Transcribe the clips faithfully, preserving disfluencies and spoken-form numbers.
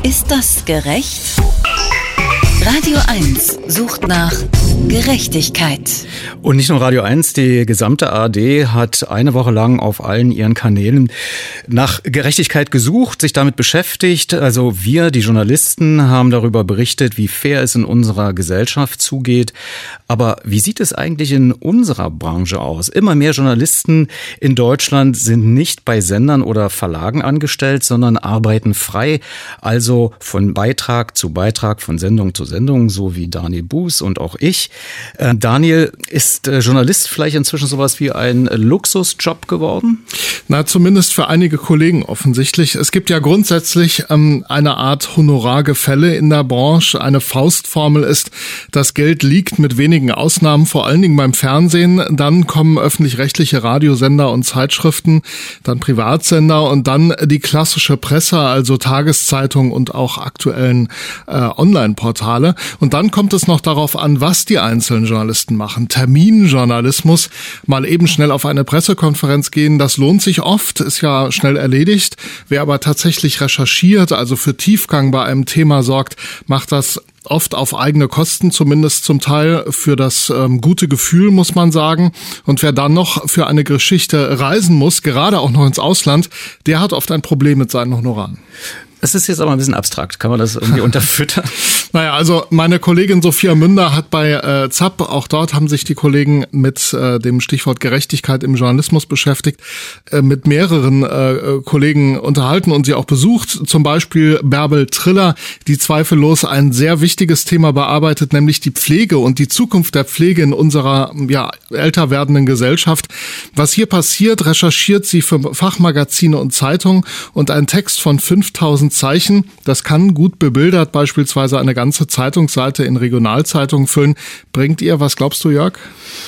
Ist das gerecht? Radio eins sucht nach Gerechtigkeit. Und nicht nur Radio eins, die gesamte A R D hat eine Woche lang auf allen ihren Kanälen nach Gerechtigkeit gesucht, sich damit beschäftigt. Also wir, die Journalisten, haben darüber berichtet, wie fair es in unserer Gesellschaft zugeht. Aber wie sieht es eigentlich in unserer Branche aus? Immer mehr Journalisten in Deutschland sind nicht bei Sendern oder Verlagen angestellt, sondern arbeiten frei. Also von Beitrag zu Beitrag, von Sendung zu Sendung, so wie Daniel Buß und auch ich. Äh, Daniel, ist äh, Journalist vielleicht inzwischen sowas wie ein Luxusjob geworden? Na, zumindest für einige Kollegen offensichtlich. Es gibt ja grundsätzlich ähm, eine Art Honorargefälle in der Branche. Eine Faustformel ist, das Geld liegt mit wenigen Ausnahmen vor allen Dingen beim Fernsehen. Dann kommen öffentlich-rechtliche Radiosender und Zeitschriften, dann Privatsender und dann die klassische Presse, also Tageszeitungen und auch aktuellen äh, Online-Portale. Und dann kommt es noch darauf an, was die einzelnen Journalisten machen. Terminjournalismus, mal eben schnell auf eine Pressekonferenz gehen, das lohnt sich oft, ist ja schnell erledigt. Wer aber tatsächlich recherchiert, also für Tiefgang bei einem Thema sorgt, macht das oft auf eigene Kosten, zumindest zum Teil für das ähm, gute Gefühl, muss man sagen. Und wer dann noch für eine Geschichte reisen muss, gerade auch noch ins Ausland, der hat oft ein Problem mit seinen Honoraren. Es ist jetzt aber ein bisschen abstrakt. Kann man das irgendwie unterfüttern? Naja, also meine Kollegin Sophia Münder hat bei äh, ZAP, auch dort haben sich die Kollegen mit äh, dem Stichwort Gerechtigkeit im Journalismus beschäftigt, äh, mit mehreren äh, Kollegen unterhalten und sie auch besucht. Zum Beispiel Bärbel Triller, die zweifellos ein sehr wichtiges Thema bearbeitet, nämlich die Pflege und die Zukunft der Pflege in unserer ja älter werdenden Gesellschaft. Was hier passiert, recherchiert sie für Fachmagazine und Zeitungen und ein Text von fünftausend Zeichen, das kann gut bebildert beispielsweise eine ganze Zeitungsseite in Regionalzeitungen füllen. Bringt ihr, was glaubst du, Jörg?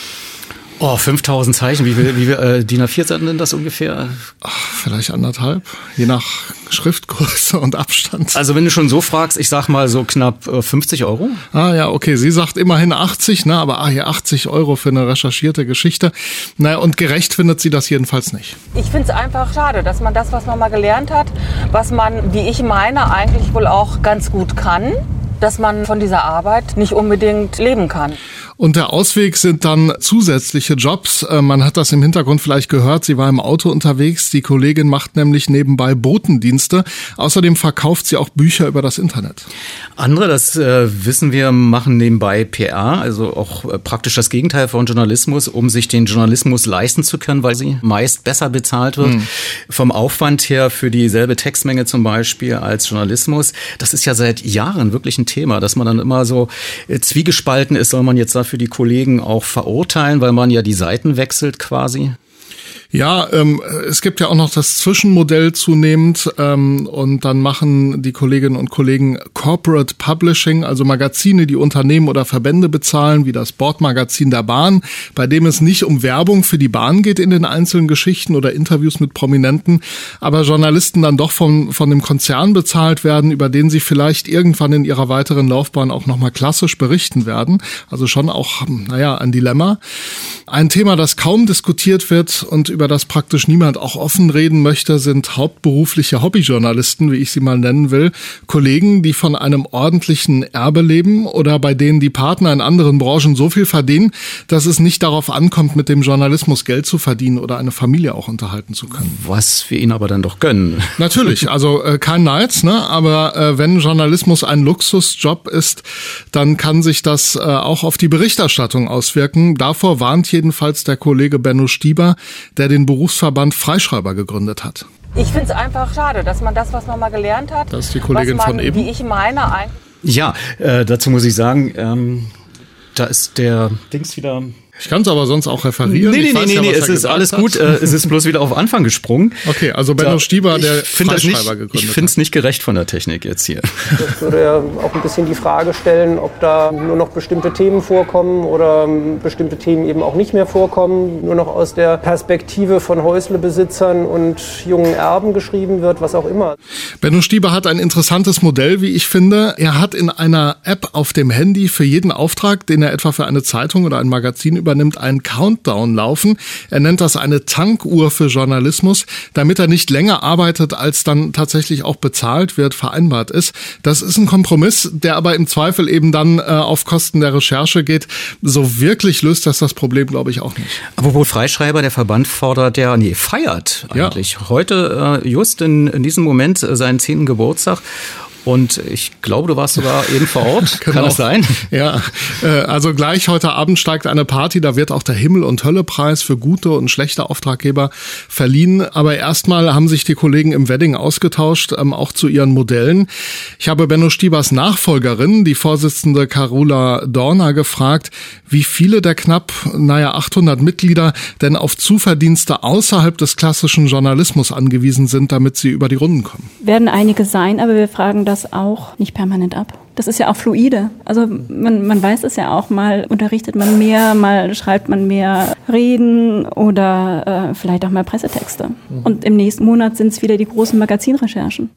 Oh, fünftausend Zeichen, wie viel, wie viel äh, D I N A vier Seiten sind das ungefähr? Ach, vielleicht anderthalb, je nach Schriftgröße und Abstand. Also wenn du schon so fragst, ich sag mal so knapp äh, fünfzig Euro. Ah ja, okay, sie sagt immerhin achtzig, ne, aber ah, hier achtzig Euro für eine recherchierte Geschichte. Naja, und gerecht findet sie das jedenfalls nicht. Ich finde es einfach schade, dass man das, was man mal gelernt hat, was man, wie ich meine, eigentlich wohl auch ganz gut kann, dass man von dieser Arbeit nicht unbedingt leben kann. Und der Ausweg sind dann zusätzliche Jobs. Man hat das im Hintergrund vielleicht gehört. Sie war im Auto unterwegs. Die Kollegin macht nämlich nebenbei Botendienste. Außerdem verkauft sie auch Bücher über das Internet. Andere, das äh, wissen wir, machen nebenbei P R, also auch äh, praktisch das Gegenteil von Journalismus, um sich den Journalismus leisten zu können, weil sie meist besser bezahlt wird. Hm. Vom Aufwand her für dieselbe Textmenge zum Beispiel als Journalismus. Das ist ja seit Jahren wirklich ein Thema, dass man dann immer so äh, zwiegespalten ist, soll man jetzt dafür die Kollegen auch verurteilen, weil man ja die Seiten wechselt quasi? Ja, ähm, es gibt ja auch noch das Zwischenmodell zunehmend ähm, und dann machen die Kolleginnen und Kollegen Corporate Publishing, also Magazine, die Unternehmen oder Verbände bezahlen, wie das Bordmagazin der Bahn, bei dem es nicht um Werbung für die Bahn geht in den einzelnen Geschichten oder Interviews mit Prominenten, aber Journalisten dann doch von, von dem Konzern bezahlt werden, über den sie vielleicht irgendwann in ihrer weiteren Laufbahn auch nochmal klassisch berichten werden. Also schon auch, naja, ein Dilemma. Ein Thema, das kaum diskutiert wird und über das praktisch niemand auch offen reden möchte, sind hauptberufliche Hobbyjournalisten, wie ich sie mal nennen will. Kollegen, die von einem ordentlichen Erbe leben oder bei denen die Partner in anderen Branchen so viel verdienen, dass es nicht darauf ankommt, mit dem Journalismus Geld zu verdienen oder eine Familie auch unterhalten zu können. Was wir ihnen aber dann doch gönnen. Natürlich, also äh, kein Neid, ne? Aber äh, wenn Journalismus ein Luxusjob ist, dann kann sich das äh, auch auf die Berichterstattung auswirken. Davor warnt jedenfalls der Kollege Benno Stieber, der den Berufsverband Freischreiber gegründet hat. Ich finde es einfach schade, dass man das, was man mal gelernt hat, das ist die Kollegin was man, von eben. wie ich meine, eigentlich... Ja, äh, dazu muss ich sagen, ähm, da ist der Dings wieder... Ich kann es aber sonst auch referieren. Nee, nee, nee, nee, ja, nee es ist alles hat. gut. Äh, es ist bloß wieder auf Anfang gesprungen. Okay, also Benno da, Stieber, der Freischreiber gegründet Ich finde es nicht gerecht von der Technik jetzt hier. Das würde ja auch ein bisschen die Frage stellen, ob da nur noch bestimmte Themen vorkommen oder bestimmte Themen eben auch nicht mehr vorkommen, nur noch aus der Perspektive von Häuslebesitzern und jungen Erben geschrieben wird, was auch immer. Benno Stieber hat ein interessantes Modell, wie ich finde. Er hat in einer App auf dem Handy für jeden Auftrag, den er etwa für eine Zeitung oder ein Magazin über übernimmt, einen Countdown laufen. Er nennt das eine Tankuhr für Journalismus, damit er nicht länger arbeitet, als dann tatsächlich auch bezahlt wird, vereinbart ist. Das ist ein Kompromiss, der aber im Zweifel eben dann äh, auf Kosten der Recherche geht. So wirklich löst das das Problem, glaube ich, auch nicht. Apropos Freischreiber, der Verband fordert ja, nee, feiert eigentlich ja. heute, äh, just in, in diesem Moment, äh, seinen zehnten Geburtstag. Und ich glaube, du warst sogar eben vor Ort. Kann das sein? Ja, also gleich heute Abend steigt eine Party. Da wird auch der Himmel- und Hölle-Preis für gute und schlechte Auftraggeber verliehen. Aber erstmal haben sich die Kollegen im Wedding ausgetauscht, auch zu ihren Modellen. Ich habe Benno Stiebers Nachfolgerin, die Vorsitzende Carola Dorner, gefragt, wie viele der knapp, naja, achthundert Mitglieder denn auf Zuverdienste außerhalb des klassischen Journalismus angewiesen sind, damit sie über die Runden kommen. Werden einige sein, aber wir fragen das auch nicht permanent ab. Das ist ja auch fluide. Also man, man weiß es ja auch, mal unterrichtet man mehr, mal schreibt man mehr Reden oder äh, vielleicht auch mal Pressetexte. Mhm. Und im nächsten Monat sind es wieder die großen Magazinrecherchen.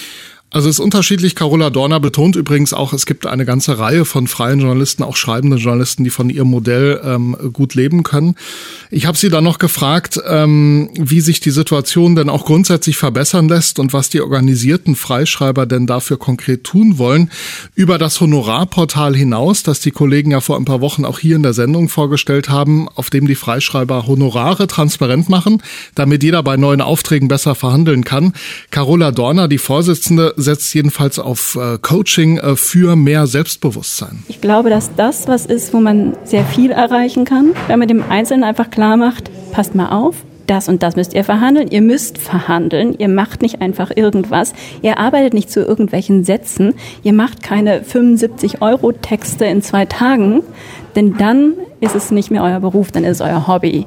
Also es ist unterschiedlich. Carola Dorner betont übrigens auch, es gibt eine ganze Reihe von freien Journalisten, auch schreibenden Journalisten, die von ihrem Modell ähm, gut leben können. Ich habe sie dann noch gefragt, ähm, wie sich die Situation denn auch grundsätzlich verbessern lässt und was die organisierten Freischreiber denn dafür konkret tun wollen. Über das Honorarportal hinaus, das die Kollegen ja vor ein paar Wochen auch hier in der Sendung vorgestellt haben, auf dem die Freischreiber Honorare transparent machen, damit jeder bei neuen Aufträgen besser verhandeln kann. Carola Dorner, die Vorsitzende, setzt jedenfalls auf äh, Coaching äh, für mehr Selbstbewusstsein. Ich glaube, dass das was ist, wo man sehr viel erreichen kann, wenn man dem Einzelnen einfach klar macht, passt mal auf, das und das müsst ihr verhandeln, ihr müsst verhandeln, ihr macht nicht einfach irgendwas, ihr arbeitet nicht zu irgendwelchen Sätzen, ihr macht keine fünfundsiebzig Euro Texte in zwei Tagen, denn dann ist es nicht mehr euer Beruf, dann ist es euer Hobby.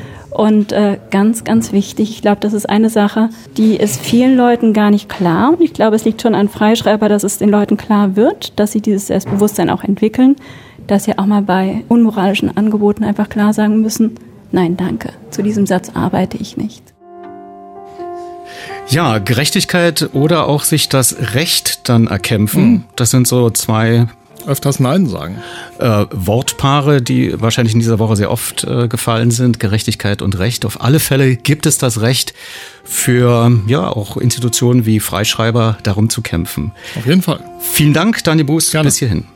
Und äh, ganz, ganz wichtig, ich glaube, das ist eine Sache, die ist vielen Leuten gar nicht klar. Und ich glaube, es liegt schon an Freischreiber, dass es den Leuten klar wird, dass sie dieses Selbstbewusstsein auch entwickeln, dass sie auch mal bei unmoralischen Angeboten einfach klar sagen müssen, nein, danke, zu diesem Satz arbeite ich nicht. Ja, Gerechtigkeit oder auch sich das Recht dann erkämpfen, mhm. das sind so zwei öfters Nein sagen. Äh, Wortpaare, die wahrscheinlich in dieser Woche sehr oft äh, gefallen sind. Gerechtigkeit und Recht. Auf alle Fälle gibt es das Recht für ja auch Institutionen wie Freischreiber darum zu kämpfen. Auf jeden Fall. Vielen Dank, Daniel Buß. Gerne. Bis hierhin.